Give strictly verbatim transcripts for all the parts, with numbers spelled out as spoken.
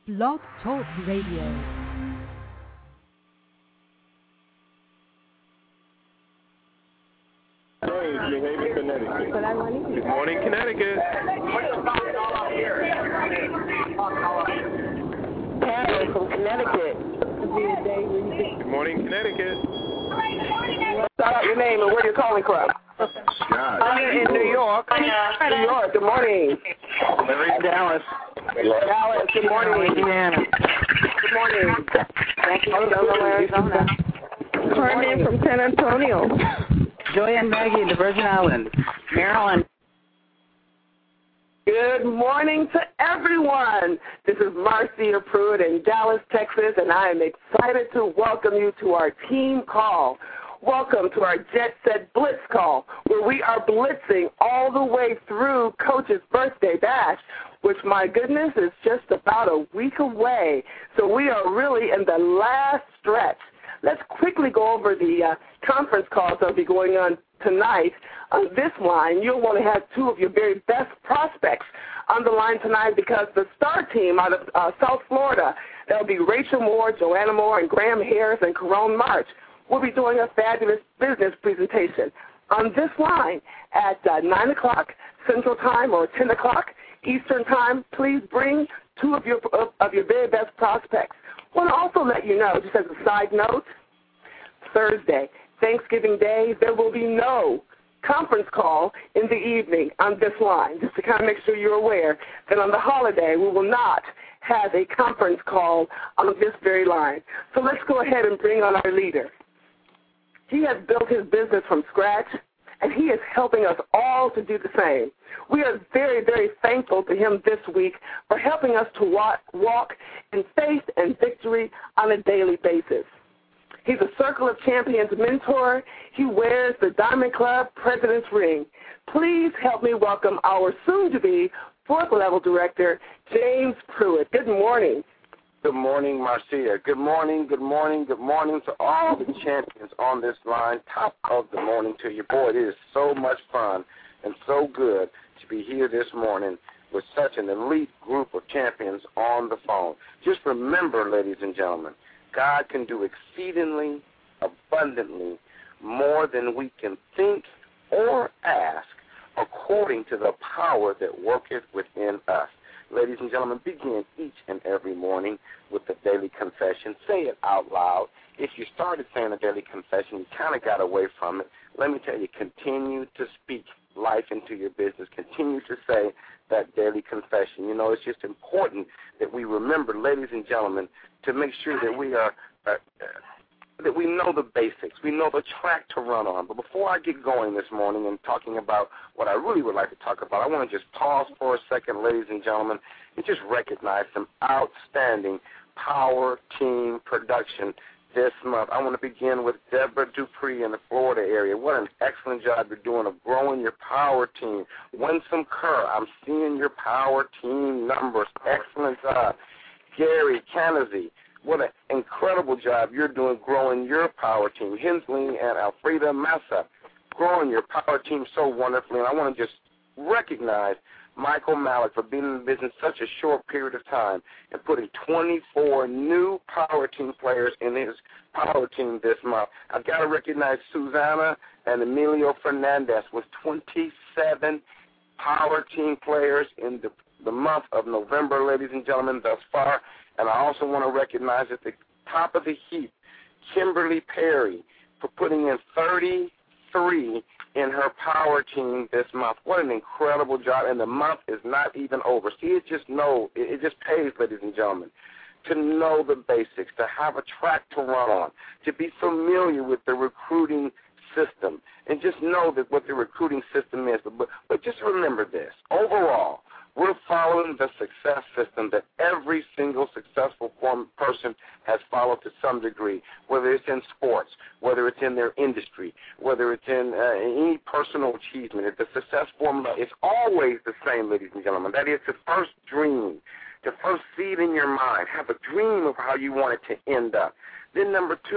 Blog Talk Radio. New Haven, Connecticut. Good morning, Connecticut. Carol from Connecticut. Good morning, Connecticut. Shout out your name and where you're calling from. Scott. I'm here in New York. New York, good morning. Larry. Dallas. Dallas, good morning. Indiana. Good morning. Thank you. Arizona. Carmen from San Antonio. Joy and Maggie in the Virgin Islands. Maryland. Good morning to everyone. This is Marcia Pruitt in Dallas, Texas, and I am excited to welcome you to our team call. Welcome to our Jet Set Blitz call, where we are blitzing all the way through Coach's birthday bash, which, my goodness, is just about a week away. So we are really in the last stretch. Let's quickly go over the uh, conference calls that will be going on tonight. On this line, you'll want to have two of your very best prospects on the line tonight because the star team out of uh, South Florida, that will be Rachel Moore, Joanna Moore, and Graham Harris, and Carone March, will be doing a fabulous business presentation. On this line at uh, nine o'clock Central Time or ten o'clock Eastern Time, please bring two of your, of, of your very best prospects. I want to also let you know, just as a side note, Thursday, Thanksgiving Day, there will be no conference call in the evening on this line, just to kind of make sure you're aware that on the holiday we will not have a conference call on this very line. So let's go ahead and bring on our leader. He has built his business from scratch, and he is helping us all to do the same. We are very, very thankful to him this week for helping us to walk, walk in faith and victory on a daily basis. He's a Circle of Champions mentor. He wears the Diamond Club President's Ring. Please help me welcome our soon-to-be fourth-level director, James Pruitt. Good morning. Good morning, Marcia. Good morning, good morning, good morning to all the champions on this line. Top of the morning to you. Boy, it is so much fun and so good to be here this morning with such an elite group of champions on the phone. Just remember, ladies and gentlemen, God can do exceedingly, abundantly, more than we can think or ask according to the power that worketh within us. Ladies and gentlemen, begin each and every morning with the daily confession. Say it out loud. If you started saying a daily confession, you kind of got away from it. Let me tell you, continue to speak life into your business. Continue to say that daily confession. You know, it's just important that we remember, ladies and gentlemen, to make sure that we are uh, that we know the basics. We know the track to run on. But before I get going this morning and talking about what I really would like to talk about, I want to just pause for a second, ladies and gentlemen, and just recognize some outstanding power team production this month. I want to begin with Deborah Dupree in the Florida area. What an excellent job you're doing of growing your power team. Winsome Kerr, I'm seeing your power team numbers. Excellent job. Gary Canizzi, what an incredible job you're doing growing your power team. Hensley and Alfreda Massa, growing your power team so wonderfully. And I want to just recognize Michael Malik for being in the business such a short period of time and putting twenty-four new power team players in his power team this month. I've got to recognize Susanna and Emilio Fernandez with twenty-seven power team players in the, the month of November, ladies and gentlemen, thus far. And I also want to recognize at the top of the heap, Kimberly Perry for putting in thirty-three in her power team this month. What an incredible job, and the month is not even over. See, it just know, it just pays, ladies and gentlemen, to know the basics, to have a track to run on, to be familiar with the recruiting system, and just know that what the recruiting system is. But, but just remember this, overall, we're following the success system that every single successful form person has followed to some degree, whether it's in sports, whether it's in their industry, whether it's in uh, any personal achievement. The success formula is always the same, ladies and gentlemen. That is the first dream, the first seed in your mind. Have a dream of how you want it to end up. Then number two,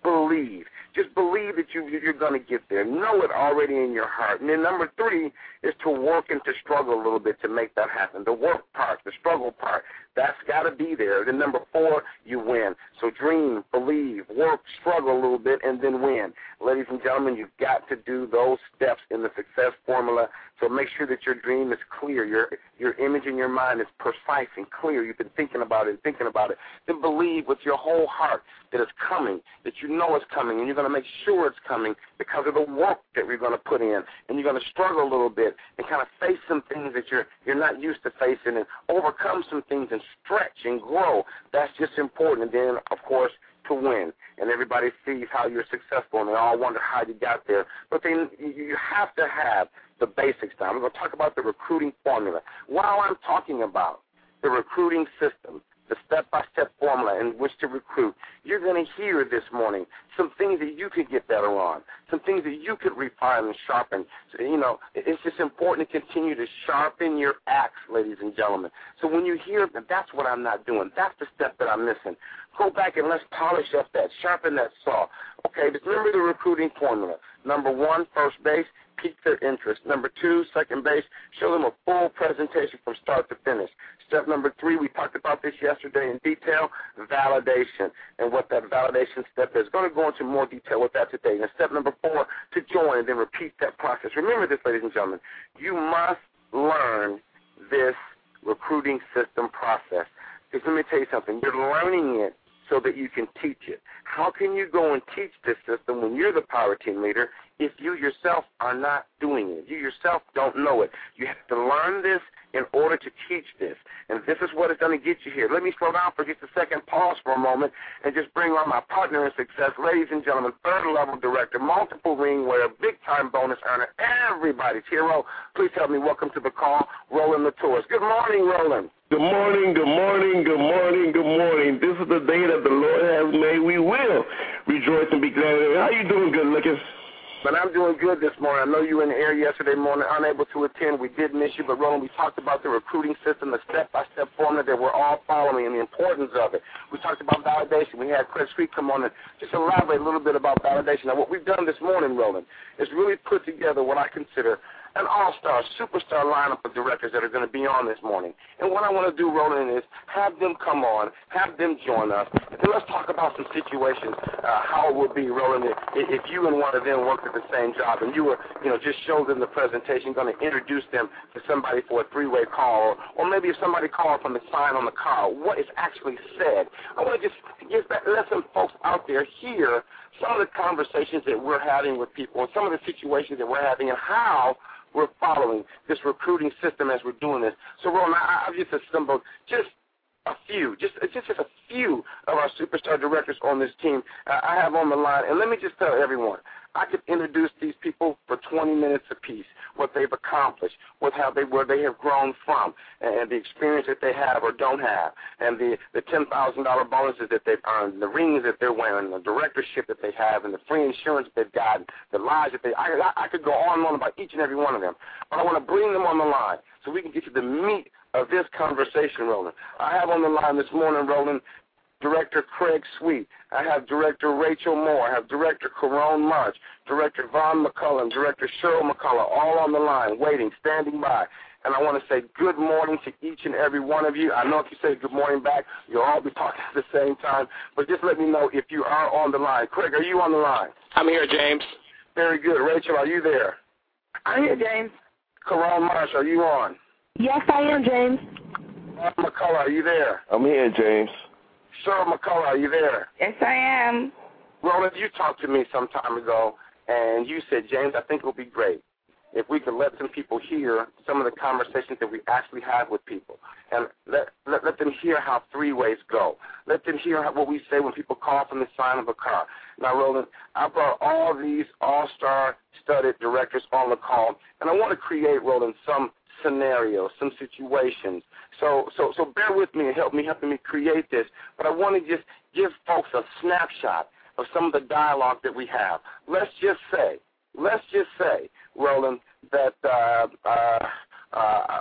believe. Just believe that you, you're going to get there. Know it already in your heart. And then number three is to work and to struggle a little bit to make that happen. The work part, the struggle part, that's got to be there. Then number four, you win. So dream, believe, work, struggle a little bit, and then win. Ladies and gentlemen, you've got to do those steps in the success formula. So make sure that your dream is clear. Your your image in your mind is precise and clear. You've been thinking about it and thinking about it. Then believe with your whole heart that it's coming, that you know it's coming, and you're going to make sure it's coming because of the work that we're going to put in. And you're going to struggle a little bit and kind of face some things that you're you're not used to facing and overcome some things and stretch and grow. That's just important. And then, of course, to win. And everybody sees how you're successful, and they all wonder how you got there. But then you have to have the basics down. I'm going to talk about the recruiting formula. While I'm talking about the recruiting system, the step-by-step formula in which to recruit, you're going to hear this morning some things that you could get better on, some things that you could refine and sharpen. So, you know, it's just important to continue to sharpen your axe, ladies and gentlemen. So when you hear that, that's what I'm not doing, that's the step that I'm missing, go back and let's polish up that, sharpen that saw. Okay, just remember the recruiting formula. Number one, first base, pique their interest. Number two, second base, show them a full presentation from start to finish. Step number three, we talked about this yesterday in detail, validation, and what that validation step is. Going to go into more detail with that today. And step number four, to join and then repeat that process. Remember this, ladies and gentlemen, you must learn this recruiting system process. Because let me tell you something, you're learning it so that you can teach it. How can you go and teach this system when you're the power team leader if you yourself are not doing it? You yourself don't know it. You have to learn this in order to teach this. And this is what is going to get you here. Let me slow down for just a second, pause for a moment, and just bring on my partner in success, ladies and gentlemen, third-level director, multiple ring wearer, big-time bonus earner, everybody's hero. Please help me welcome to the call, Roland Latours. Good morning, Roland. Good morning, good morning, good morning, good morning. This is the day that the Lord has made. We will rejoice and be glad in it. How you doing, good looking? But I'm doing good this morning. I know you were in the air yesterday morning, unable to attend. We did miss you, but Roland, we talked about the recruiting system, the step-by-step formula that we're all following and the importance of it. We talked about validation. We had Chris Street come on and just elaborate a little bit about validation. Now, what we've done this morning, Roland, is really put together what I consider an all-star, superstar lineup of directors that are going to be on this morning. And what I want to do, Roland, is have them come on, have them join us, and then let's talk about some situations, uh, how it would be, Roland, if, if you and one of them worked at the same job and you were, you know, just showed them the presentation, going to introduce them to somebody for a three-way call, or, or maybe if somebody called from the sign on the car, what is actually said. I want to just give that, let some folks out there hear some of the conversations that we're having with people and some of the situations that we're having and how we're following this recruiting system as we're doing this. So, Roland, I, I've just assembled just a few, just, just just a few of our superstar directors on this team uh, I have on the line. And let me just tell everyone, I could introduce these people for twenty minutes apiece, what they've accomplished, what how they where they have grown from, and the experience that they have or don't have, and the, the ten thousand dollars bonuses that they've earned, the rings that they're wearing, the directorship that they have, and the free insurance they've gotten, the lives that they I, I, I could go on and on about each and every one of them. But I want to bring them on the line so we can get to the meat of this conversation, Roland. I have on the line this morning, Roland, Director Craig Sweet. I have Director Rachel Moore. I have Director Caron March, Director Vaughn McCullum, Director Cheryl McCullough, all on the line, waiting, standing by. And I want to say good morning to each and every one of you. I know if you say good morning back, you'll all be talking at the same time. But just let me know if you are on the line. Craig, are you on the line? I'm here, James. Very good. Rachel, are you there? I'm here, James. Caron March, are you on? Yes, I am, James. Vaughn McCullough, are you there? I'm here, James. Cheryl McCullough, are you there? Yes, I am. Roland, you talked to me some time ago, and you said, James, I think it would be great if we could let some people hear some of the conversations that we actually have with people, and let, let, let them hear how three ways go. Let them hear how, what we say when people call from the sign of a car. Now, Roland, I brought all these all-star studded directors on the call, and I want to create, Roland, some scenarios, some situations. So, so, so bear with me and help me, helping me create this. But I want to just give folks a snapshot of some of the dialogue that we have. Let's just say, let's just say, Roland, that uh, uh, uh,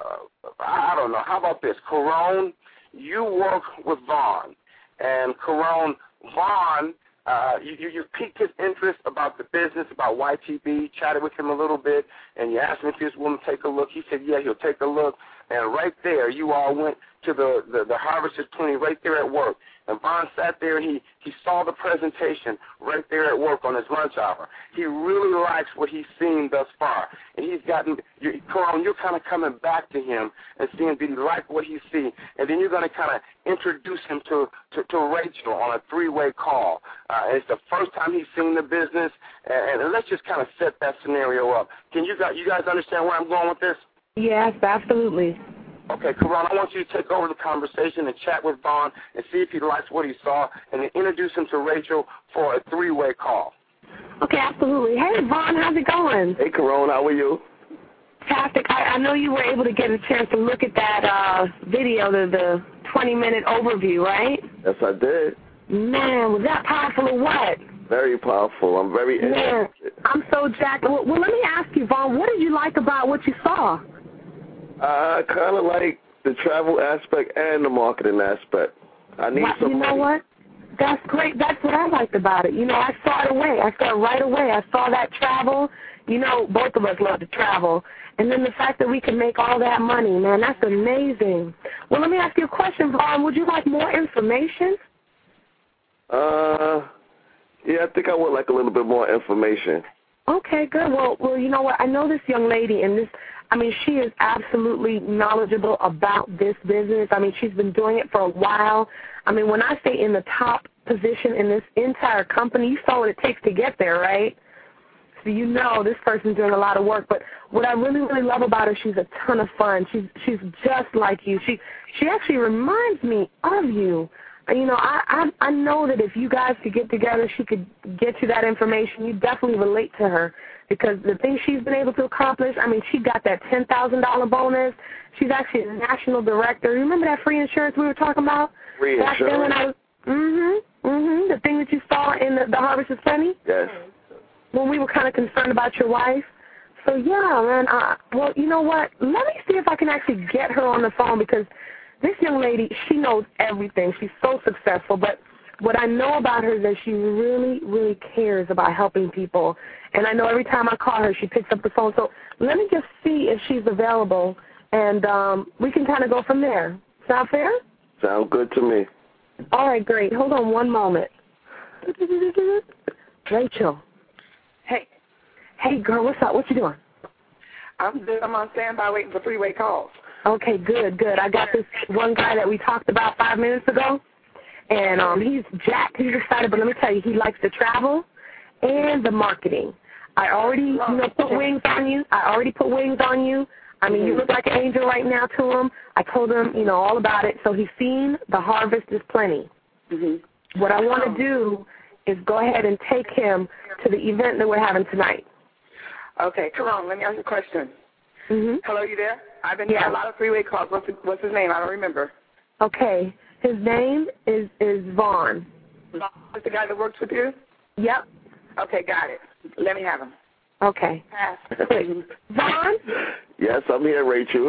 I don't know. How about this, Caron? You work with Vaughn, and Caron, Vaughn uh, you, you, you piqued his interest about the business, about Y T B, chatted with him a little bit, and you asked him if he was willing to take a look. He said, yeah, he'll take a look. And right there, you all went to the, the, the Harvest is Plenty right there at work. And Vaughn sat there and he, he saw the presentation right there at work on his lunch hour. He really likes what he's seen thus far. And he's gotten, you, Karan, you're kind of coming back to him and seeing did he like what he's seen. And then you're going to kind of introduce him to, to, to Rachel on a three-way call. Uh, it's the first time he's seen the business. And, and let's just kind of set that scenario up. Can you guys, you guys understand where I'm going with this? Yes, absolutely. Okay, Karan, I want you to take over the conversation and chat with Vaughn and see if he likes what he saw, and then introduce him to Rachel for a three-way call. Okay, absolutely. Hey, Vaughn, how's it going? Hey, Karan, how are you? Fantastic. I, I know you were able to get a chance to look at that uh, video, the, the twenty-minute overview, right? Yes, I did. Man, was that powerful or what? Very powerful. I'm very Man, interested. I'm so jacked. Well, well, let me ask you, Vaughn, what did you like about what you saw? I kind of like the travel aspect and the marketing aspect. I need well, some You know money. what? That's great. That's what I liked about it. You know, I saw it away. I saw it right away. I saw that travel. You know, both of us love to travel. And then the fact that we can make all that money, man, that's amazing. Well, let me ask you a question, Vaughn. Would you like more information? Uh, yeah, I think I would like a little bit more information. Okay, good. Well, well, you know what? I know this young lady, and this, I mean, she is absolutely knowledgeable about this business. I mean, she's been doing it for a while. I mean, when I say in the top position in this entire company, you saw what it takes to get there, right? So you know this person's doing a lot of work. But what I really, really love about her, she's a ton of fun. She's she's just like you. She she actually reminds me of you. You know, I, I I know that if you guys could get together, she could get you that information. You definitely relate to her because the things she's been able to accomplish, I mean, she got that ten thousand dollars bonus. She's actually a national director. Remember that free insurance we were talking about? Free Back insurance? then when I was, mm-hmm, mm-hmm, the thing that you saw in the, the Harvest is Plenty? Yes. When we were kind of concerned about your wife. So, yeah, man, uh, well, you know what? Let me see if I can actually get her on the phone because this young lady, she knows everything. She's so successful. But what I know about her is that she really, really cares about helping people. And I know every time I call her, she picks up the phone. So let me just see if she's available, and um, we can kind of go from there. Sound fair? Sound good to me. All right, great. Hold on one moment. Rachel. Hey. Hey, girl, what's up? What you doing? I'm good. I'm on standby waiting for three-way calls. Okay, good, good. I got this one guy that we talked about five minutes ago, and um, he's jacked. He's excited, but let me tell you, he likes the travel and the marketing. I already, you know, put wings on you. I already put wings on you. I mean, you look like an angel right now to him. I told him, you know, all about it. So he's seen the Harvest is Plenty. Mm-hmm. What I want to do is go ahead and take him to the event that we're having tonight. Okay, come on. Let me ask you a question. Mm-hmm. Hello, you there? I've been Yeah. getting a lot of three-way calls. What's, his, what's his name? I don't remember. Okay. His name is, is Vaughn. Is the guy that works with you? Yep. Okay, got it. Let me have him. Okay. Pass. Vaughn? Yes, I'm here, Rachel.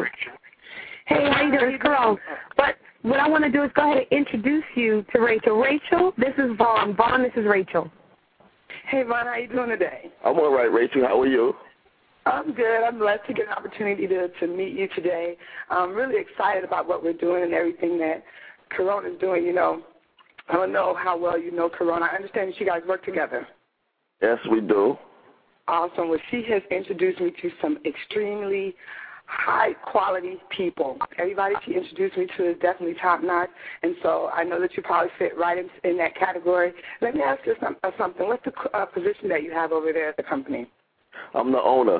Hey, how you doing? It's Carol. But what I want to do is go ahead and introduce you to Rachel. Rachel, this is Vaughn. Vaughn, this is Rachel. Hey, Vaughn, how you doing today? I'm all right, Rachel. How are you? I'm good. I'm blessed to get an opportunity to, to meet you today. I'm really excited about what we're doing and everything that Corona is doing. You know, I don't know how well you know Corona. I understand that you guys work together. Yes, we do. Awesome. Well, she has introduced me to some extremely high-quality people. Everybody she introduced me to is definitely top-notch, and so I know that you probably fit right in, in that category. Let me ask you some, uh, something. What's the uh, position that you have over there at the company? I'm the owner.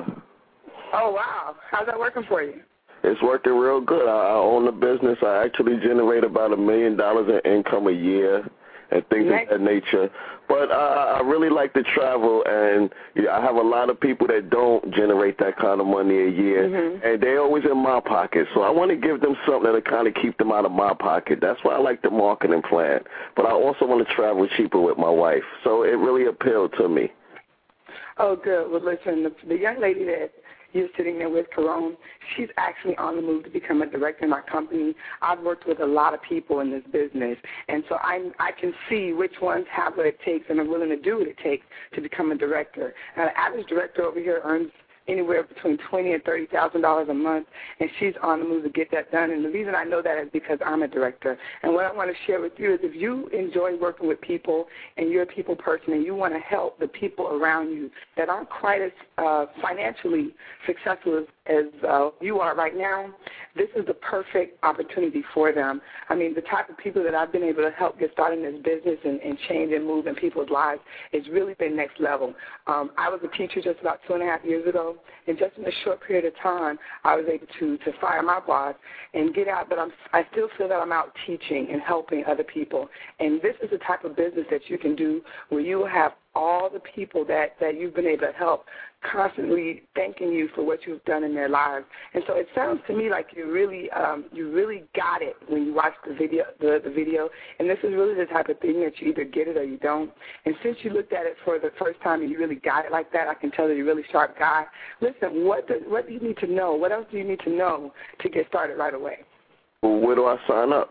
Oh, wow. How's that working for you? It's working real good. I, I own the business. I actually generate about a million dollars in income a year and things Nice. of that nature. But uh, I really like to travel, and you know, I have a lot of people that don't generate that kind of money a year, Mm-hmm. and they're always in my pocket. So I want to give them something that'll kind of keep them out of my pocket. That's why I like the marketing plan. But I also want to travel cheaper with my wife. So it really appealed to me. Oh, good. Well, listen, the, the young lady that you're sitting there with Carone. She's actually on the move to become a director in our company. I've worked with a lot of people in this business, and so I I can see which ones have what it takes and are willing to do what it takes to become a director. Now, the average director over here earns anywhere between twenty and thirty thousand dollars a month, and she's on the move to get that done. And the reason I know that is because I'm a director. And what I want to share with you is if you enjoy working with people and you're a people person and you want to help the people around you that aren't quite as uh, financially successful as, as uh, you are right now, this is the perfect opportunity for them. I mean, the type of people that I've been able to help get started in this business and, and change and move in people's lives, it's really been next level. Um, I was a teacher just about two and a half years ago. And just in a short period of time, I was able to, to fire my boss and get out, but I'm, I still feel that I'm out teaching and helping other people. And this is the type of business that you can do where you have all the people that, that you've been able to help constantly thanking you for what you've done in their lives. And so it sounds to me like you really um, you really got it when you watch the video, the, the video. And this is really the type of thing that you either get it or you don't. And since you looked at it for the first time and you really got it like that, I can tell that you're a really sharp guy. Listen, what, do, what do you need to know? What else do you need to know to get started right away? Well, where do I sign up?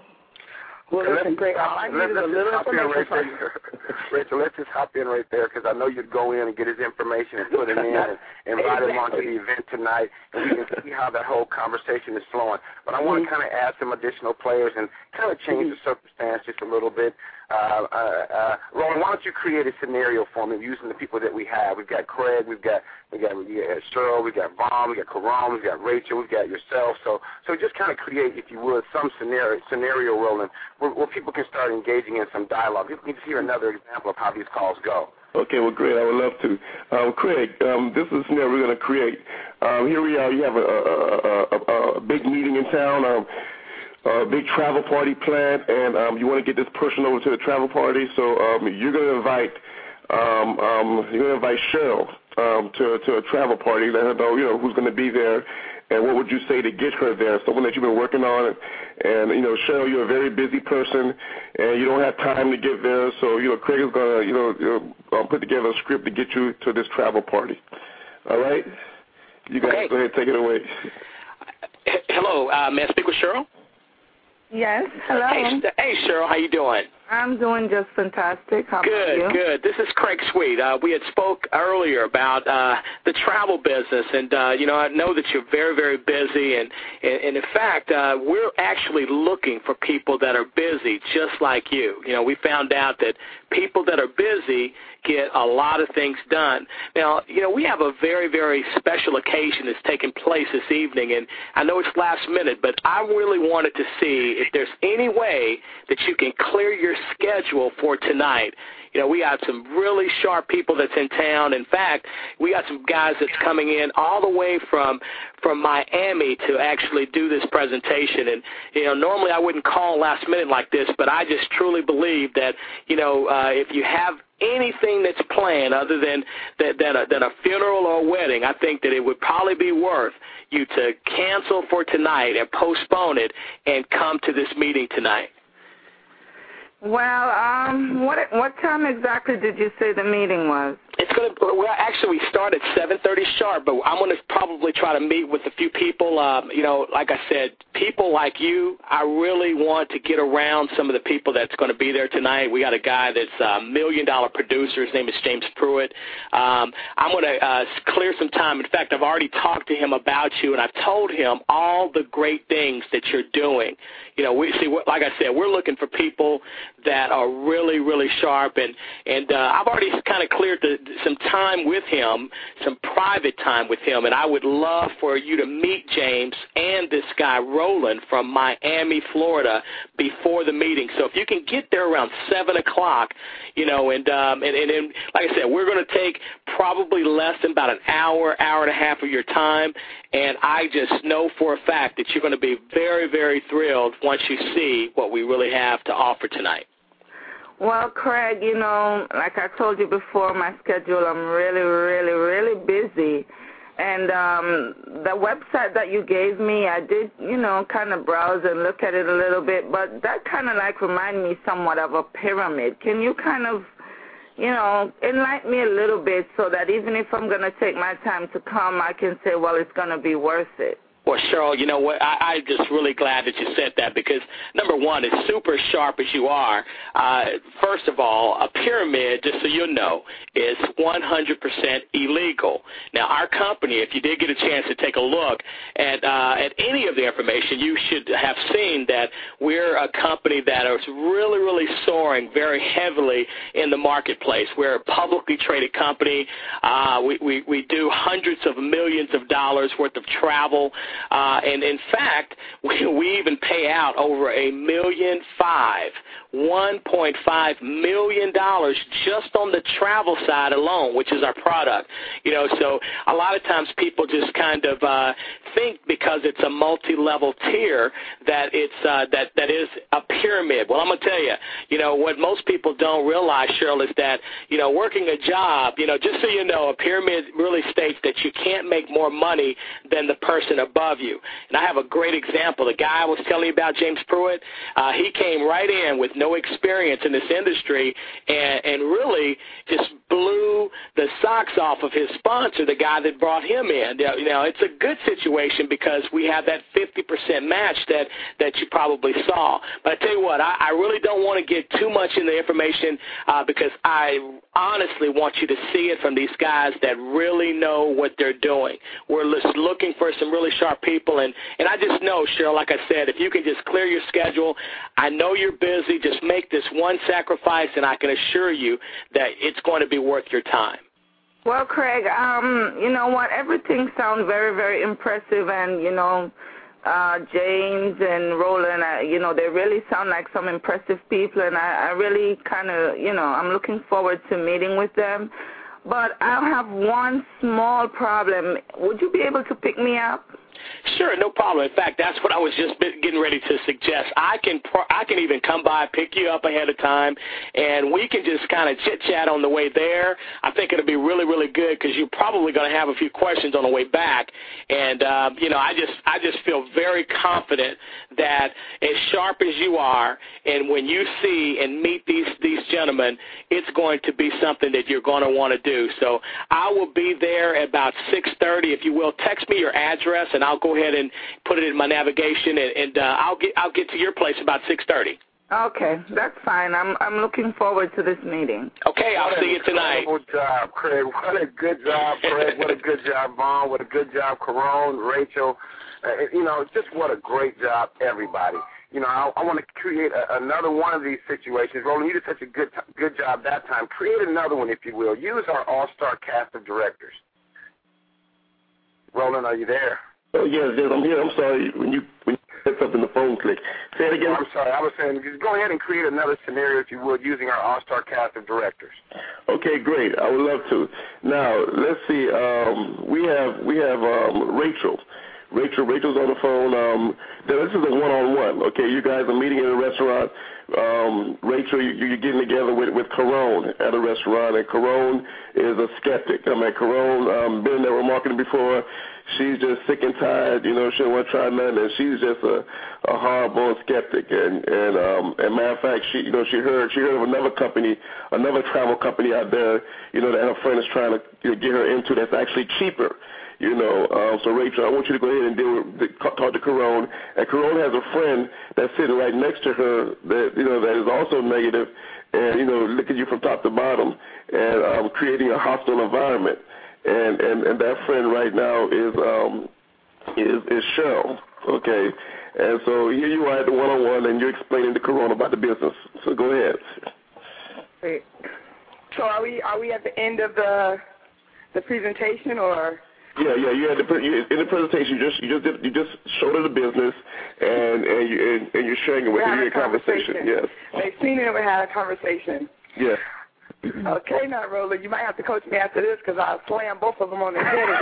Well, listen, great. I might need a little information from you. Rachel, let's just hop in right there because I know you'd go in and get his information and put it in and invite exactly. him onto the event tonight, and we can see how that whole conversation is flowing. But I want to kind of add some additional players and kind of change the circumstance just a little bit. Uh, uh, uh, Roland, why don't you create a scenario for me using the people that we have? We've got Craig, we've got we got, we got Cheryl, we've got Vaughn, we've got Carone, we've got Rachel, we've got yourself. So, so just kind of create, if you would, some scenario, scenario Roland, where, where people can start engaging in some dialogue. You can hear another example of how these calls go. Okay, well, great. I would love to. Um, Craig, um, this is a scenario we're going to create. Um, here we are. You have a, a, a, a big meeting in town. Um, a big travel party planned, and um, you want to get this person over to the travel party, so um, you're going to invite um, um, you're going to invite Cheryl um, to to a travel party. Let her know, you know, who's going to be there, and what would you say to get her there? Someone that you've been working on, and you know, Cheryl, you're a very busy person, and you don't have time to get there, so you know, Craig is going to you know, you know um, put together a script to get you to this travel party. All right, you guys okay. Go ahead, take it away. Hello, uh, may I speak with Cheryl? Yes, hello. Hey, hey, Cheryl, how you doing? I'm doing just fantastic. How good, about you? Good, This is Craig Sweet. Uh, we had spoke earlier about uh, the travel business, and, uh, you know, I know that you're very, very busy, and, and, and in fact, uh, we're actually looking for people that are busy just like you. You know, we found out that people that are busy get a lot of things done. Now, you know, we have a very, very special occasion that's taking place this evening, and I know it's last minute, but I really wanted to see if there's any way that you can clear your schedule for tonight. You know, we got some really sharp people that's in town. In fact, we got some guys that's coming in all the way from from Miami to actually do this presentation. And, you know, normally I wouldn't call last minute like this, but I just truly believe that, you know, uh, if you have anything that's planned other than that, than, a, than a funeral or a wedding, I think that it would probably be worth you to cancel for tonight and postpone it and come to this meeting tonight. Well, um, what what time exactly did you say the meeting was? It's going to, well, actually, we start at seven thirty sharp, but I'm going to probably try to meet with a few people. Um, you know, like I said, people like you, I really want to get around some of the people that's going to be there tonight. We got a guy that's a million-dollar producer. His name is James Pruitt. Um, I'm going to uh, clear some time. In fact, I've already talked to him about you, and I've told him all the great things that you're doing. You know, we see, like I said, we're looking for people that are really, really sharp, and, and uh, I've already kind of cleared the, some time with him, some private time with him, and I would love for you to meet James and this guy, Roland, from Miami, Florida, before the meeting. So if you can get there around seven o'clock, you know, and, um, and, and, and like I said, we're going to take probably less than about an hour, hour and a half of your time, and I just know for a fact that you're going to be very, very thrilled once you see what we really have to offer tonight. Well, Craig, you know, like I told you before, my schedule, I'm really, really, really busy. And um, the website that you gave me, I did, you know, kind of browse and look at it a little bit, but that kind of like reminded me somewhat of a pyramid. Can you kind of you know, enlighten me a little bit so that even if I'm going to take my time to come, I can say, well, it's going to be worth it. Well, Cheryl, you know what, I, I'm just really glad that you said that because, number one, as super sharp as you are, uh, first of all, a pyramid, just so you know, is one hundred percent illegal. Now, our company, if you did get a chance to take a look at, uh, at any of the information, you should have seen that we're a company that is really, really soaring very heavily in the marketplace. We're a publicly traded company. Uh, we, we, we do hundreds of millions of dollars worth of travel. Uh, and in fact, we, we even pay out over a million five, one point five million dollars just on the travel side alone, which is our product. You know, so a lot of times people just kind of uh, think because it's a multi-level tier that it's uh, that that is a pyramid. Well, I'm gonna tell you, you know, what most people don't realize, Cheryl, is that you know, working a job, you know, just so you know, a pyramid really states that you can't make more money than the person above you. And I have a great example. The guy I was telling you about, James Pruitt, uh, he came right in with no experience in this industry and, and really just blew the socks off of his sponsor, the guy that brought him in. You know, it's a good situation because we have that fifty percent match that, that you probably saw. But I tell you what, I, I really don't want to get too much in the information uh, because I honestly want you to see it from these guys that really know what they're doing. We're just looking for some really sharp people, and, and I just know, Cheryl, like I said, if you can just clear your schedule, I know you're busy, just make this one sacrifice, and I can assure you that it's going to be worth your time. Well, Craig, um, you know what, everything sounds very, very impressive, and, you know, uh, James and Roland, uh, you know, they really sound like some impressive people, and I, I really kind of, you know, I'm looking forward to meeting with them. But I have one small problem. Would you be able to pick me up? Sure, no problem. In fact, that's what I was just getting ready to suggest. I can I can even come by, pick you up ahead of time, and we can just kind of chit-chat on the way there. I think it'll be really, really good because you're probably going to have a few questions on the way back. And, uh, you know, I just I just feel very confident that as sharp as you are, and when you see and meet these, these gentlemen, it's going to be something that you're going to want to do. So I will be there at about six thirty. If you will, text me your address, and I'll go ahead and put it in my navigation, and, and uh, I'll get I'll get to your place about six thirty. Okay, that's fine. I'm I'm looking forward to this meeting. Okay, I'll see you tonight. What a job, Craig. What a good job, Craig. What a good job, Vaughn. What a good job, Caron, Rachel. Uh, you know, just what a great job, everybody. You know, I, I want to create a, another one of these situations. Roland, you did such a good good job that time. Create another one, if you will. Use our all-star cast of directors. Roland, are you there? Oh, yes, yes, I'm here. I'm sorry. When you when you said something, the phone clicked. Say it again. Oh, I'm sorry. I was saying, just go ahead and create another scenario, if you would, using our all-star cast of directors. Okay, great. I would love to. Now, let's see. Um, we have we have um, Rachel. Rachel, Rachel's on the phone. Um, this is a one-on-one. Okay, you guys are meeting in a restaurant. Um, Rachel, you, you're getting together with with Caron at a restaurant, and Caron is a skeptic. I mean, Caron um, been there with marketing before. She's just sick and tired, you know, she don't want to try nothing, and she's just a, a hardball skeptic. And and um, and matter of fact, she you know she heard she heard of another company, another travel company out there, you know, that her friend is trying to you know, get her into that's actually cheaper. You know, um, so Rachel, I want you to go ahead and deal with the, talk to Caron. And Caron has a friend that's sitting right next to her that you know that is also negative, and you know, look at you from top to bottom, and um, creating a hostile environment. And, and, and that friend right now is um is is Cheryl, okay? And so here you are at the one-on-one, and you're explaining to Caron about the business. So go ahead. Great. So are we are we at the end of the the presentation, or? Yeah, yeah. You had the you, in the presentation. You just you just did, you just showed her the business, and and you and, and you're sharing it with her in your conversation. Yes. They've seen it and we had a conversation. Yeah. Okay, now, Roland, you might have to coach me after this because I'll slam both of them on the head.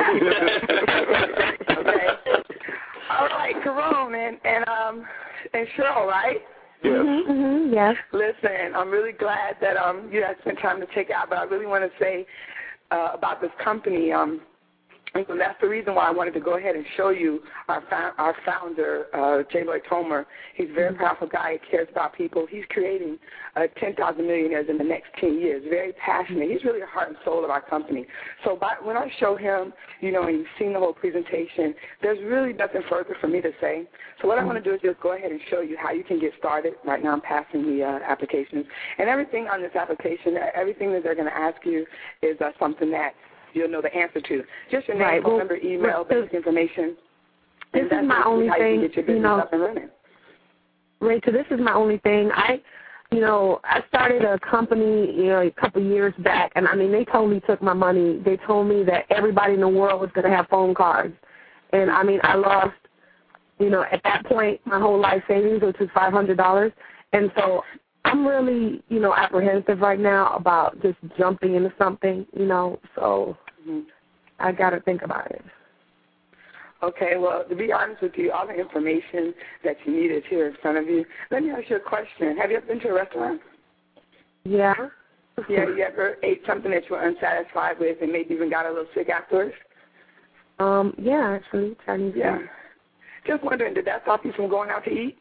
Okay. All right, Caron and and um and Cheryl, right? Yes. Mm-hmm, mm-hmm, yes. Listen, I'm really glad that um you had spent time to check out, but I really want to say uh, about this company. Um, And so that's the reason why I wanted to go ahead and show you our fa- our founder, uh, J. Lloyd Tomer. He's a very powerful guy. He cares about people. He's creating uh, ten thousand millionaires in the next ten years. Very passionate. He's really the heart and soul of our company. So by, when I show him, you know, and you've seen the whole presentation, there's really nothing further for me to say. So what I want to do is just go ahead and show you how you can get started. Right now I'm passing the uh, applications. And everything on this application, everything that they're going to ask you is uh, something that you'll know the answer to. Just your name, right. phone well, number, email, basic information. This is my only thing, you, you know, Rachel, this is my only thing. I, you know, I started a company, you know, a couple years back, and, I mean, they totally took my money. They told me that everybody in the world was going to have phone cards. And, I mean, I lost, you know, at that point, my whole life savings, which was five hundred dollars. And so I'm really, you know, apprehensive right now about just jumping into something, you know, so mm-hmm. I got to think about it. Okay, well, to be honest with you, all the information that you need is here in front of you. Let me ask you a question. Have you ever been to a restaurant? Yeah. Yeah, you ever ate something that you were unsatisfied with and maybe even got a little sick afterwards? Um, yeah, actually, Chinese food. Yeah. Just wondering, did that stop you from going out to eat?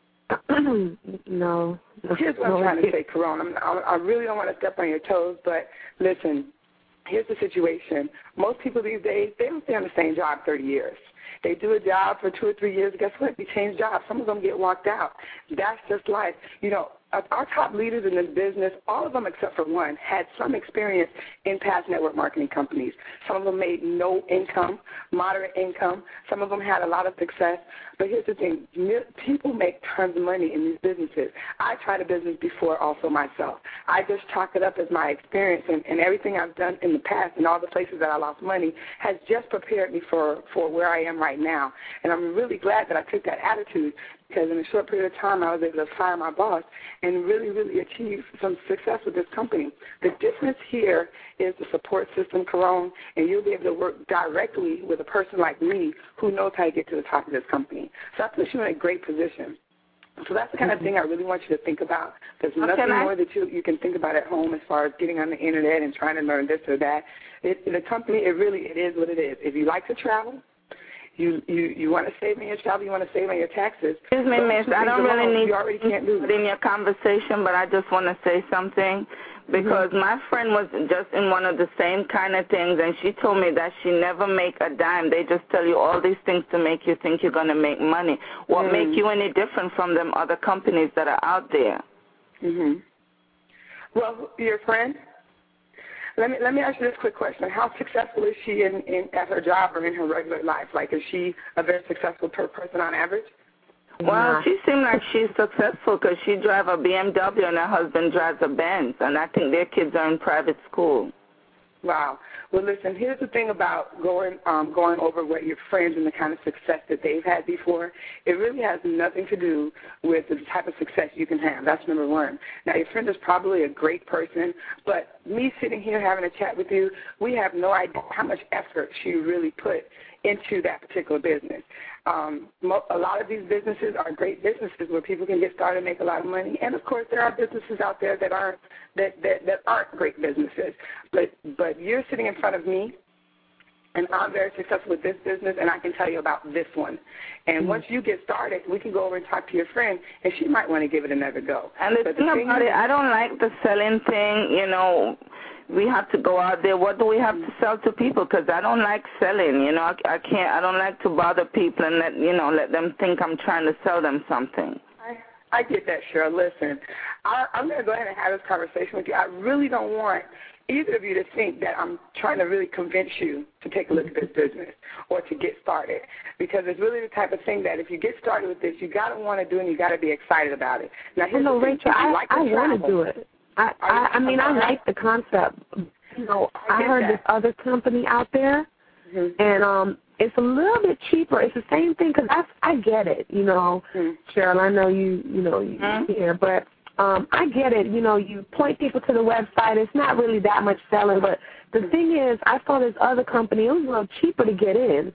No. Here's what I'm trying to say, Karon. I'm, I, I really don't want to step on your toes, but listen, here's the situation. Most people these days, they don't stay on the same job thirty years. They do a job for two or three years. Guess what? They change jobs. Some of them get walked out. That's just life. You know, our top leaders in this business, all of them except for one, had some experience in past network marketing companies. Some of them made no income, moderate income. Some of them had a lot of success. But here's the thing. People make tons of money in these businesses. I tried a business before also myself. I just chalk it up as my experience, and, and everything I've done in the past and all the places that I lost money has just prepared me for, for where I am right now. And I'm really glad that I took that attitude, because in a short period of time I was able to fire my boss and really, really achieve some success with this company. The difference here is the support system, Karon, and you'll be able to work directly with a person like me who knows how to get to the top of this company. So that puts you in a great position. So that's the kind of thing I really want you to think about. There's nothing okay, more that you, you can think about at home as far as getting on the Internet and trying to learn this or that. It, the company, it really it is what it is. If you like to travel, You you you want to save on your travel, you want to save on your taxes. Excuse me, Miss, I don't really need you already can't do it in your conversation, but I just want to say something, because mm-hmm. my friend was just in one of the same kind of things, and she told me that she never make a dime. They just tell you all these things to make you think you're going to make money. What mm. make you any different from them other companies that are out there? Mhm. Well, your friend. Let me let me ask you this quick question. How successful is she in, in at her job or in her regular life? Like, is she a very successful per person on average? Well, she seems like she's successful because she drives a B M W and her husband drives a Benz, and I think their kids are in private school. Wow. Well, listen, here's the thing about going um, going over what your friends and the kind of success that they've had before. It really has nothing to do with the type of success you can have. That's number one. Now, your friend is probably a great person, but me sitting here having a chat with you, we have no idea how much effort she really put into that particular business. Um, a lot of these businesses are great businesses where people can get started and make a lot of money. And, of course, there are businesses out there that aren't that, that, that aren't great businesses. But but you're sitting in front of me, and I'm very successful with this business, and I can tell you about this one. And mm-hmm. once you get started, we can go over and talk to your friend, and she might want to give it another go. And the but thing the about thing it, I don't like the selling thing, you know. We have to go out there. What do we have to sell to people? Because I don't like selling. You know, I, I can't. I don't like to bother people and let you know let them think I'm trying to sell them something. I, I get that, Cheryl. Listen, I, I'm going to go ahead and have this conversation with you. I really don't want either of you to think that I'm trying to really convince you to take a look at this business or to get started, because it's really the type of thing that if you get started with this, you got to want to do it and you got to be excited about it. Now, here's well, no, the Rachel, I, like I want to do it. I, I, I mean, I like the concept. You know, I, I heard that. This other company out there, mm-hmm. and um, it's a little bit cheaper. It's the same thing, because I, I get it. You know, mm-hmm. Cheryl, I know you. You know, you mm-hmm. here, but um, I get it. You know, you point people to the website. It's not really that much selling, but the mm-hmm. thing is, I saw this other company. It was a little cheaper to get in.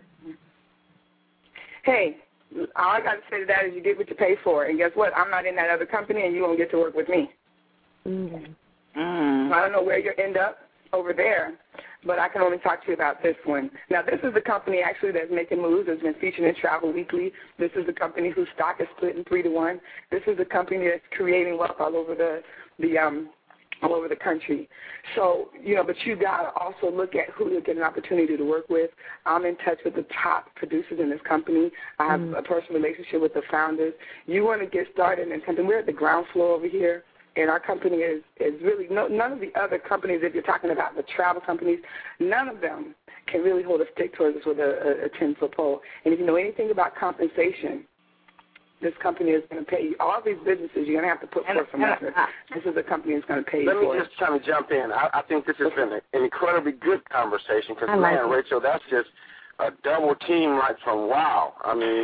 Hey. All I got to say to that is you get what you pay for, and guess what? I'm not in that other company, and you won't get to work with me. Mm. Mm. I don't know where you'll end up over there, but I can only talk to you about this one. Now, this is the company actually that's making moves. It's been featured in Travel Weekly. This is the company whose stock is split in three to one. This is the company that's creating wealth all over the the um all over the country. So, you know, but you got to also look at who you get an opportunity to work with. I'm in touch with the top producers in this company. I have mm. a personal relationship with the founders. You want to get started in something. We're at the ground floor over here, and our company is, is really, no, none of the other companies, if you're talking about the travel companies, none of them can really hold a stick towards us with a, a, a ten-foot pole. And if you know anything about compensation, this company is going to pay you. All these businesses, you're going to have to put forth some effort. This is a company that's going to pay you Let for it. me just try to jump in. I, I think this has been an incredibly good conversation because, man, like Rachel, that's just a double team right from wow. I mean,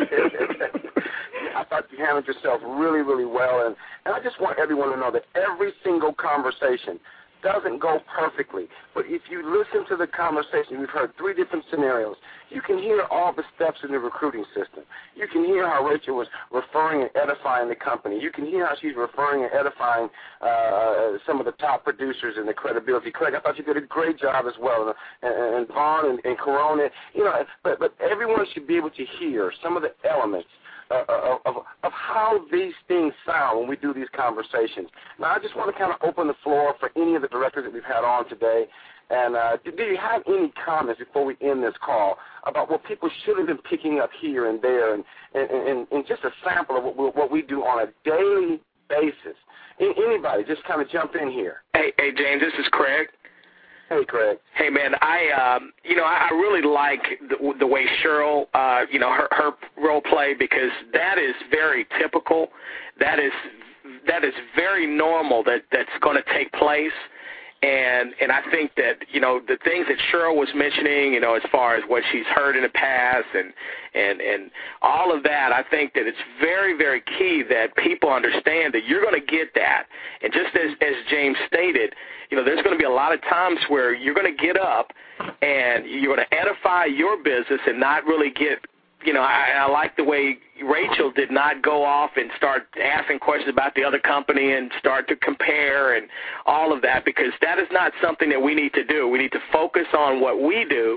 I thought you handled yourself really, really well. And, and I just want everyone to know that every single conversation doesn't go perfectly. But if you listen to the conversation, we've heard three different scenarios. You can hear all the steps in the recruiting system. You can hear how Rachel was referring and edifying the company. You can hear how she's referring and edifying uh, some of the top producers and the credibility. Craig, I thought you did a great job as well. And, and Vaughn and, and Corona, you know, but, but everyone should be able to hear some of the elements Uh, of, of how these things sound when we do these conversations. Now, I just want to kind of open the floor for any of the directors that we've had on today. And uh, do, do you have any comments before we end this call about what people should have been picking up here and there and, and, and, and just a sample of what, what we do on a daily basis? Anybody, just kind of jump in here. Hey, hey, James, this is Craig. Hey, Craig. Hey, man, I, um, you know, I really like the, the way Cheryl, uh, you know, her, her role play because that is very typical. That is that is very normal that, that's going to take place. And and I think that, you know, the things that Cheryl was mentioning, you know, as far as what she's heard in the past and, and, and all of that, I think that it's very, very key that people understand that you're going to get that. And just as, as James stated, you know, there's going to be a lot of times where you're going to get up and you're going to edify your business and not really get, you know, I, I like the way Rachel did not go off and start asking questions about the other company and start to compare and all of that because that is not something that we need to do. We need to focus on what we do.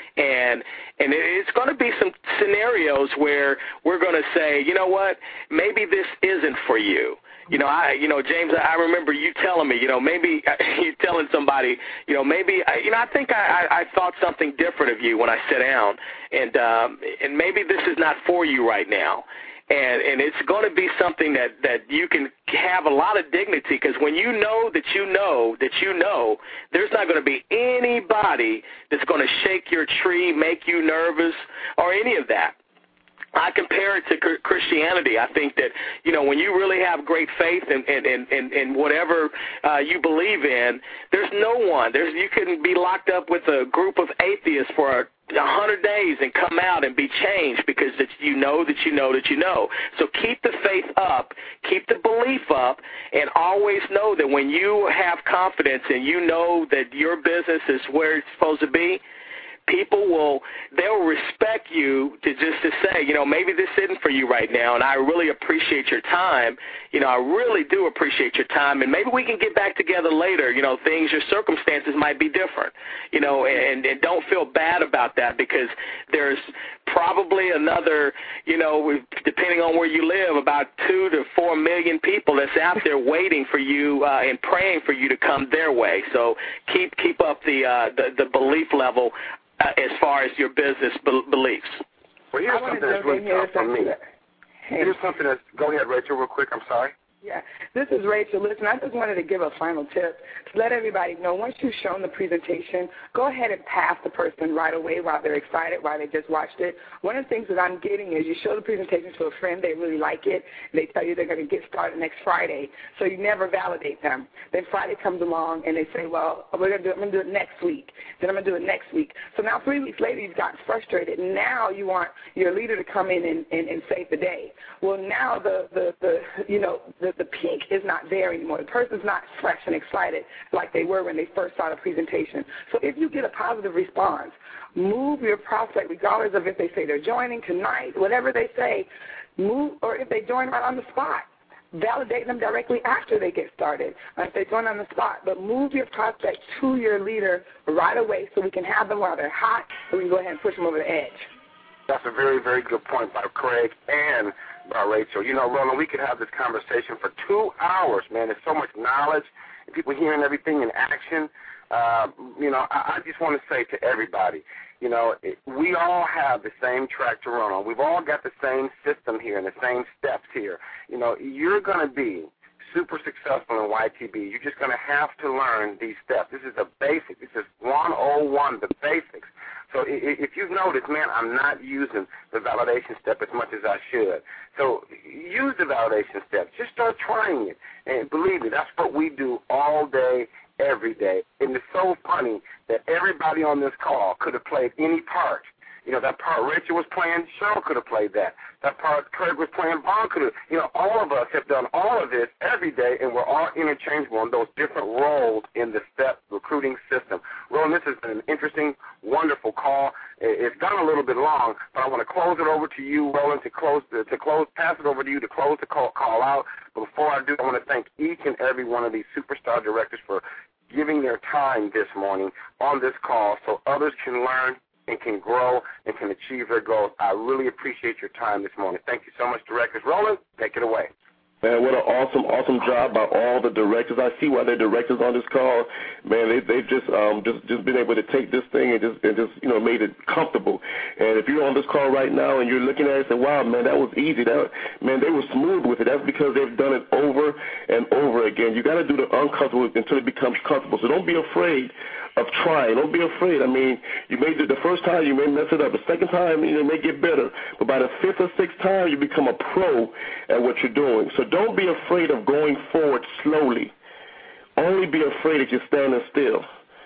And and it's going to be some scenarios where we're going to say, you know what, maybe this isn't for you. You know, I, you know, James, I remember you telling me, you know, maybe you telling somebody, you know, maybe, you know, I think I, I, I thought something different of you when I sat down, and um, and maybe this is not for you right now. And and it's going to be something that, that you can have a lot of dignity because when you know that you know that you know, there's not going to be anybody that's going to shake your tree, make you nervous, or any of that. I compare it to Christianity. I think that, you know, when you really have great faith in, in, in, in whatever uh, you believe in, there's no one. There's you can be locked up with a group of atheists for a a hundred days and come out and be changed because it's, you know that you know that you know. So keep the faith up, keep the belief up, and always know that when you have confidence and you know that your business is where it's supposed to be, people will, they'll respect you to just to say, you know, maybe this isn't for you right now, and I really appreciate your time. You know, I really do appreciate your time, and maybe we can get back together later. You know, things, your circumstances might be different, you know, and, and don't feel bad about that because there's probably another, you know, depending on where you live, about two to four million people that's out there waiting for you uh, and praying for you to come their way. So keep keep up the uh, the, the belief level uh, as far as your business be- beliefs. Well, here's something that's really tough for me. Here's something that's, go ahead, Rachel, real quick. I'm sorry. Yeah, this is Rachel. Listen, I just wanted to give a final tip to let everybody know once you've shown the presentation, go ahead and pass the person right away while they're excited, while they just watched it. One of the things that I'm getting is you show the presentation to a friend, they really like it, and they tell you they're going to get started next Friday, so you never validate them. Then Friday comes along, and they say, well, we're going to do it, I'm going to do it next week. Then I'm going to do it next week. So now three weeks later, you've gotten frustrated, and now you want your leader to come in and, and, and save the day. Well, now the, the, the you know, the The peak is not there anymore. The person's not fresh and excited like they were when they first saw the presentation. So if you get a positive response, move your prospect, regardless of if they say they're joining tonight, whatever they say, move, or if they join right on the spot. validate them directly after they get started, uh, if they join on the spot. But move your prospect to your leader right away so we can have them while they're hot and we can go ahead and push them over the edge. That's a very, very good point by Craig and by Rachel. You know, Roland, we could have this conversation for two hours, man. There's so much knowledge and people hearing everything in action. Uh, you know, I, I just want to say to everybody, you know, it, we all have the same track to run on. We've all got the same system here and the same steps here. You know, you're going to be super successful in Y T B. You're just going to have to learn these steps. This is the basics. This is one oh one, the basics. So if you've noticed, man, I'm not using the validation step as much as I should. So use the validation step. Just start trying it. And believe me, that's what we do all day, every day. And it's so funny that everybody on this call could have played any part. You know, that part Rachel was playing, Cheryl could have played that. That part Craig was playing, Vaughn could have. You know, all of us have done all of this every day, and we're all interchangeable in those different roles in the STEP recruiting system. Roland, this has been an interesting, wonderful call. It's gone a little bit long, but I want to close it over to you, Roland, to close, to, to close, pass it over to you to close the call, call out. But before I do, I want to thank each and every one of these superstar directors for giving their time this morning on this call so others can learn and can grow and can achieve their goals. I really appreciate your time this morning. Thank you so much, directors. Roland, take it away. Man, what an awesome, awesome job by all the directors. I see why they're directors on this call. Man, they, they've just um, just just been able to take this thing and just and just you know made it comfortable. And if you're on this call right now and you're looking at it and say, wow, man, that was easy. That man, they were smooth with it. That's because they've done it over and over again. You got to do the uncomfortable until it becomes comfortable. So don't be afraid of trying. Don't be afraid. I mean, you may do the first time you may mess it up. The second time you know, it may get better. But by the fifth or sixth time, you become a pro at what you're doing. So don't be afraid of going forward slowly. Only be afraid if you're standing still.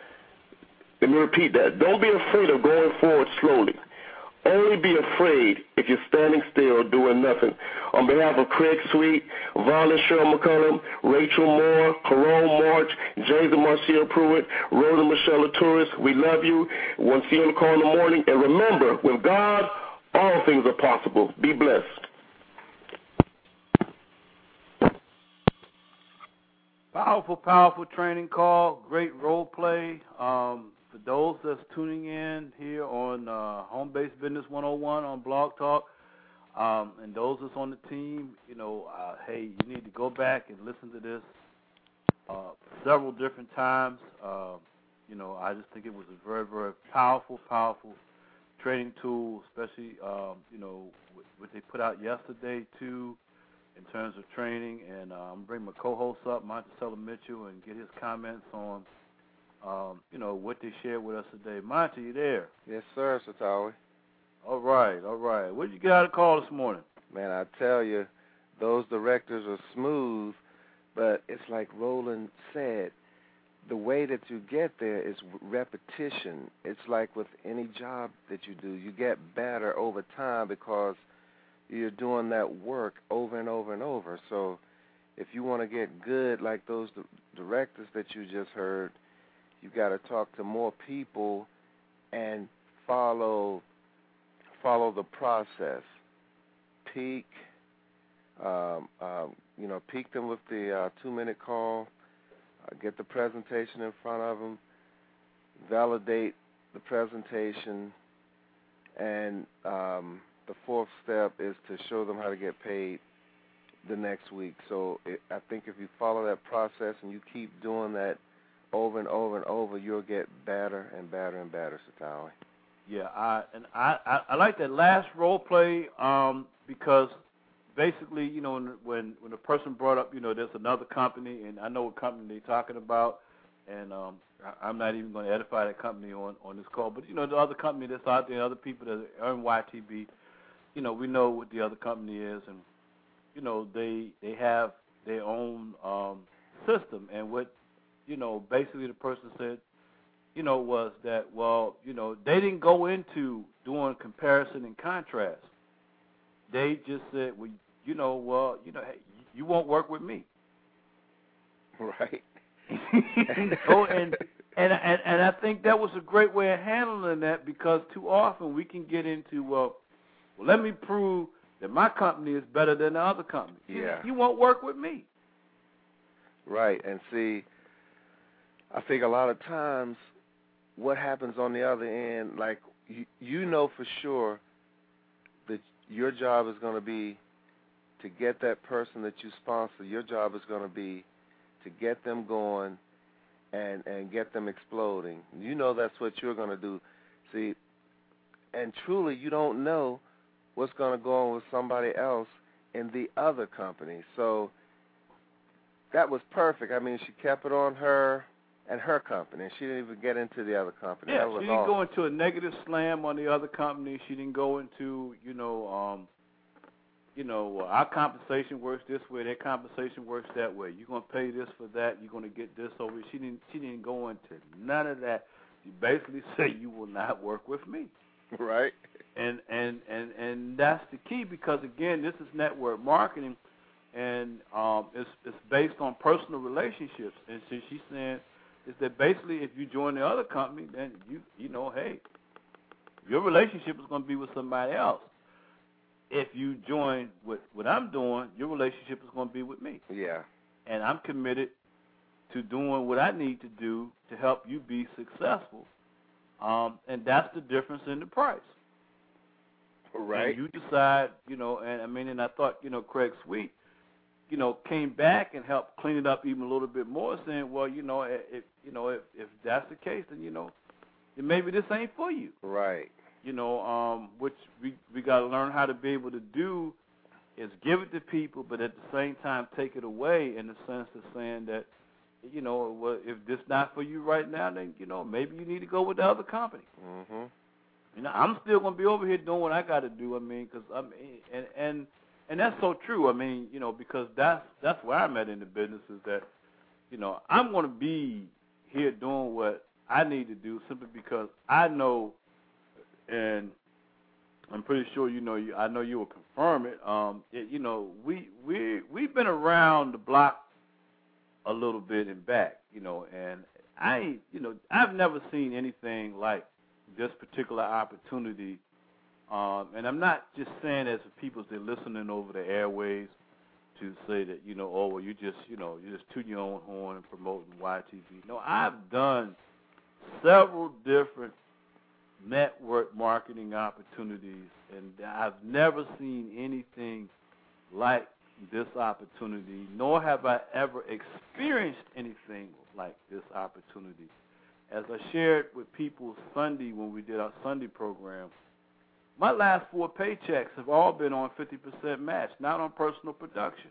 Let me repeat that. Don't be afraid of going forward slowly. Only be afraid if you're standing still doing nothing. On behalf of Craig Sweet, Vaughn and Cheryl McCullum, Rachel Moore, Carole March, James and Marcia Pruitt, Rhoda Michelle Laturis, we love you. We'll see you on the call in the morning. And remember, with God, all things are possible. Be blessed. Powerful, powerful training call. Great role play. Um, for those that's tuning in here on uh, Home Base Business one oh one on Blog Talk, um, and those that's on the team, you know, uh, hey, you need to go back and listen to this uh, several different times. Uh, you know, I just think it was a very, very powerful, powerful training tool, especially, um, you know, what they put out yesterday, too, in terms of training. And uh, I'm going to bring my co-host up, Monticello Mitchell, and get his comments on, um, you know, what they shared with us today. Monty, you there? Yes, sir, Satawi. All right, all right. What did you get out of the call this morning? Man, I tell you, those directors are smooth, but it's like Roland said, the way that you get there is repetition. It's like with any job that you do. You get better over time because you're doing that work over and over and over. So if you want to get good like those directors that you just heard, you've got to talk to more people and follow follow the process. Peak, um, um, you know, peak them with the uh, two-minute call. Uh, get the presentation in front of them. Validate the presentation, and um, the fourth step is to show them how to get paid the next week. So it, I think if you follow that process and you keep doing that over and over and over, you'll get better and better and better, Satawi. Yeah, I and I, I, I like that last role play um, because basically, you know, when, when when the person brought up, you know, there's another company, and I know what company they're talking about, and um, I, I'm not even going to edify that company on, on this call, but, you know, the other company that's out there, other people that earn Y T B, you know, we know what the other company is, and, you know, they they have their own um, system, and what, you know, basically the person said, you know, was that, well, you know, they didn't go into doing comparison and contrast. They just said, well, you know, well, you know, hey, you won't work with me. Right. oh, and, and and and I think that was a great way of handling that, because too often we can get into, well, well let me prove that my company is better than the other company. Yeah. You, you won't work with me. Right. And see, I think a lot of times what happens on the other end, like you, you know for sure that your job is going to be to get that person that you sponsor. Your job is going to be to get them going and, and get them exploding. You know that's what you're going to do. See, and truly you don't know what's going to go on with somebody else in the other company. So that was perfect. I mean, she kept it on her and her company, and she didn't even get into the other company. Yeah, that was she didn't awesome. go into a negative slam on the other company. She didn't go into, you know, um, you know, uh, our compensation works this way, their compensation works that way. You're gonna pay this for that. You're gonna get this over. She didn't. She didn't go into none of that. She basically said, "You will not work with me." Right. And and and and that's the key, because again, this is network marketing, and um, it's it's based on personal relationships. And so she's saying is that basically, if you join the other company, then you you know, hey, your relationship is going to be with somebody else. If you join what what I'm doing, your relationship is going to be with me. Yeah. And I'm committed to doing what I need to do to help you be successful. Um, and that's the difference in the price. Right. And you decide, you know, and I mean, and I thought, you know, Craig Sweet, you know, came back and helped clean it up even a little bit more, saying, well, you know, if you know, if, if that's the case, then you know, then maybe this ain't for you. Right. You know, um, which we we got to learn how to be able to do is give it to people, but at the same time take it away in the sense of saying that, you know, well, if this not for you right now, then you know maybe you need to go with the other company. Mhm. You know, I'm still gonna be over here doing what I got to do. I mean, because I mean, and and and that's so true. I mean, you know, because that's that's where I'm at in the business is that, you know, I'm gonna be here doing what I need to do simply because I know, and I'm pretty sure you know. You, I know you will confirm it. Um, it, you know, we we we've been around the block a little bit and back, you know, and I ain't, you know, I've never seen anything like this particular opportunity. Um, and I'm not just saying as for people that are listening over the airwaves to say that, you know, oh, well, you just, you know, you just tooting your own horn and promoting Y T V. No, I've done several different network marketing opportunities, and I've never seen anything like this opportunity, nor have I ever experienced anything like this opportunity. As I shared with people Sunday when we did our Sunday program, my last four paychecks have all been on fifty percent match, not on personal production.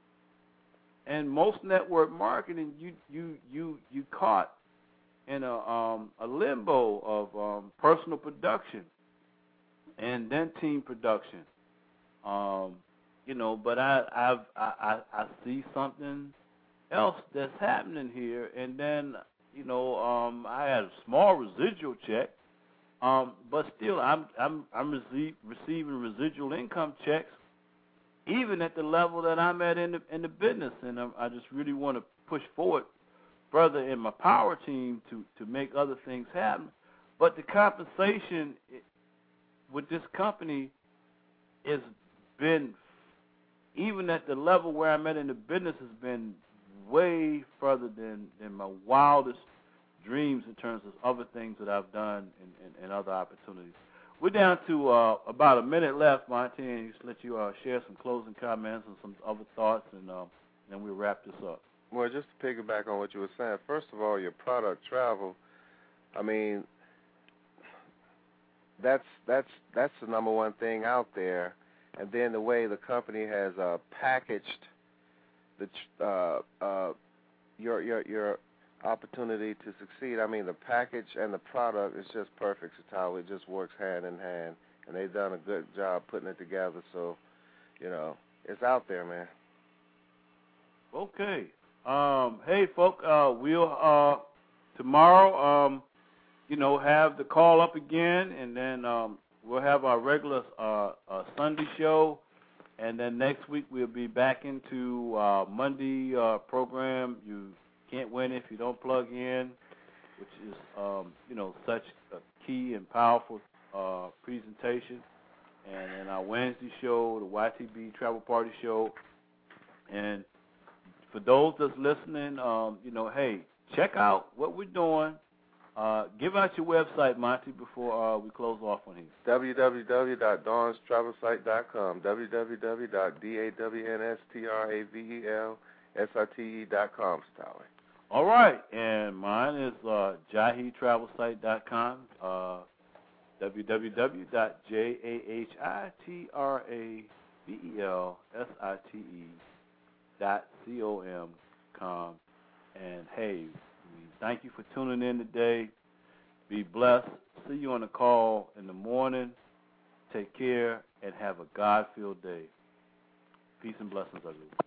And most network marketing, you you you you caught in a um, a limbo of um, personal production and then team production. Um, you know, but I I've, I I I see something else that's happening here, and then you know um, I had a small residual check, um, but still I'm I'm I'm receive, receiving residual income checks, even at the level that I'm at in the in the business, and I, I just really want to push forward further in my power team to to make other things happen. But the compensation with this company has been, even at the level where I'm at in the business, has been way further than, than my wildest dreams in terms of other things that I've done and, and, and other opportunities. We're down to uh, about a minute left, Monty, and just let you uh, share some closing comments and some other thoughts, and uh, then we'll wrap this up. Well, just to piggyback on what you were saying, first of all, your product travel, I mean, that's that's that's the number one thing out there. And then the way the company has uh, packaged the uh, uh, your your your opportunity to succeed. I mean, the package and the product is just perfect. It's how it just works hand in hand, and they've done a good job putting it together. So, you know, it's out there, man. Okay. Um, hey, folk, uh, we'll uh, tomorrow, um, you know, have the call up again, and then um, we'll have our regular uh, uh, Sunday show, and then next week we'll be back into uh, Monday uh, program. You can't win if you don't plug in, which is, um, you know, such a key and powerful uh, presentation. and then our Wednesday show, the Y T B Travel Party Show. And for those that's listening, um, you know, hey, check out what we're doing. Uh, give out your website, Monty, before uh, we close off on here. w w w dot dawns travel site dot com, w w w dot dawns travel site dot com, Stowie. All right, and mine is uh, jahi travel site dot com, uh, w w w dot jahi travel site dot com, and hey, we thank you for tuning in today. Be blessed. See you on the call in the morning. Take care and have a God-filled day. Peace and blessings, everyone.